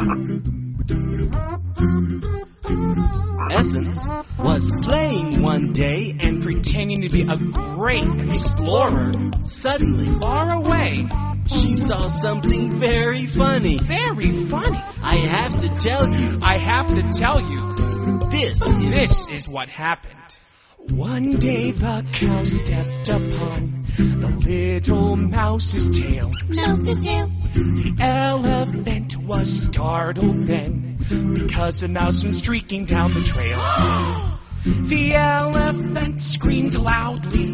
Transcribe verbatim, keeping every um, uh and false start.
Essence was playing one day and pretending to be a great explorer. Suddenly, Far away. she saw something very funny. Very funny. I have to tell you, I have to tell you, this is... this is what happened. One day the cow stepped upon the little mouse's tail. Mouse's tail. The elephant was startled then, because a mouse went streaking down the trail. The elephant screamed loudly.